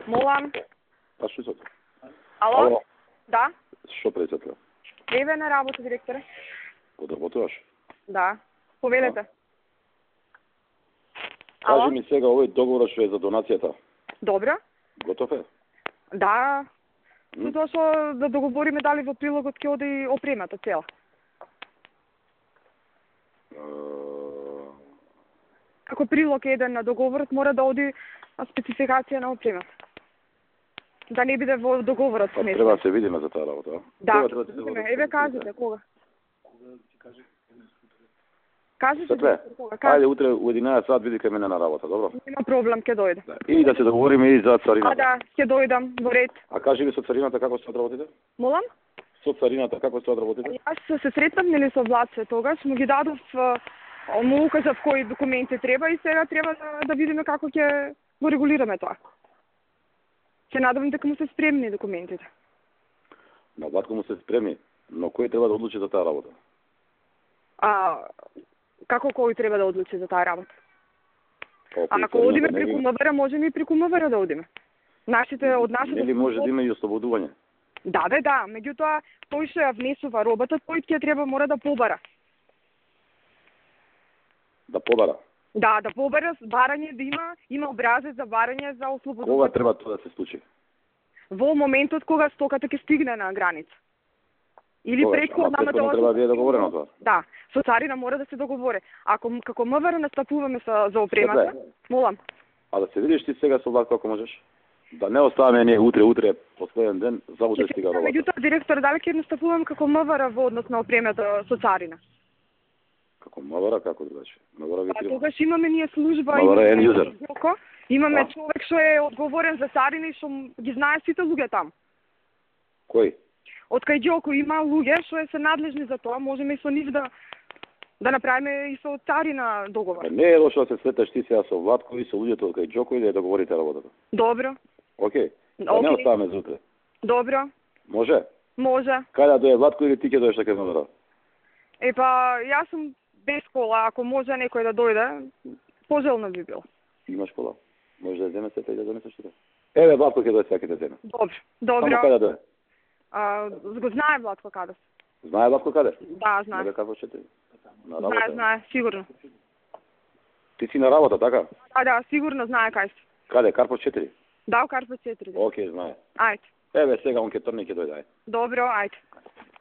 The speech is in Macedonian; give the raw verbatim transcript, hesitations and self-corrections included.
Молам. Па што се? Ало? Ало? Да? Што председател? Еве на работа, директоре. Подработуваш? Да. Повелете. Кажи Ало? ми сега овој договор што е за донацијата. Добро. Готов е? Да. М? Затоа што да договориме дали во прилогот ќе оди опремата цела. Е, Како прилог еден на договорот мора да оди спецификација на опремата. Да не биде во договорот. Па смешно. треба да се видиме за таа работа, а? Да. Кога треба да се Еве, договорите? еве кажете кога. Кажете Светле, директор, кога. Кажете. ајде утре у единаесет сат види кај мене на работа, добро? Нема проблем, ќе дојде. Да. И да се договориме и за А царината. да, ќе дојдам во ред. А кажи ми со царината како се одработите? Молам? Со царината како се одработите? Јас се сретнав нели со Влаце тогаш, му ги дадов, а, му укажав кои документи треба и сега треба да, да видиме како ќе го регулираме тоа. Ќе надам дека му се спремни документите. На Владко му се спреми, но кој треба да одлучи за таа работа? А како кој треба да одлучи за таа работа? Па, А ако одиме преку МВР, можеме и преку МВР да одиме. Нашите од нашите Нели може да има и ослободување? Да, бе, да, меѓутоа тој што ја внесува робата, тој ќе треба мора да побара. Да побара. Да, да побара барање, да има има образец за барање за Кога ослободување. треба тоа да се случи? Во моментот кога стоката ќе стигне на граница. Или Тогаш, предходно, ама предходно треба да биде договорено тоа. Да, со царина мора да се договори. Ако како МВР настапуваме со за опремата, Светле. молам. А да се видиш ти сега со Владко ако можеш? Да не оставаме ние утре, утре, последен ден, забуде стига робата. Меѓутоа директор, дали ќе настапувам како МВР во однос на опремата со царина? Како МВР, како другачи? МВР ви Па треба. тогаш имаме ние служба, МВР е имаме end user. Јоко, имаме Да. човек што е одговорен за царина и што м- ги знае сите луѓе таму. Кој? Од кај Ѓоко има луѓе што е се надлежни за тоа, можеме и со нив да да направиме и со царина договор. Па не е лошо да се среташ ти сега со Владко и со луѓето од кај Ѓоко и да ја договорите работата. Добро, Океј. Да не Океј. оставаме за утре. добро, Може? може. Кај да дое Владко или ти ќе доеш кај МВР? Е па, јас сум без кола, ако може некој да дојде, пожелно би било. Имаш кола. Може да ја земеш сета и да донесеш тука. Еве Владко ќе дое сега ќе да земе. Добро, Само добро. кај да дое. А, го знае Владко каде се. Знае Владко каде? Да, знае. Нека како четири. На Знае, работа. знае, сигурно. Ти си на работа, така? А да, сигурно знае кај се. Каде? Карпо четири? Да, у Карпа четири. Океј, знае. Ајде. Еве сега он ќе трне и ќе дојде. Ајде. Добро, ајде.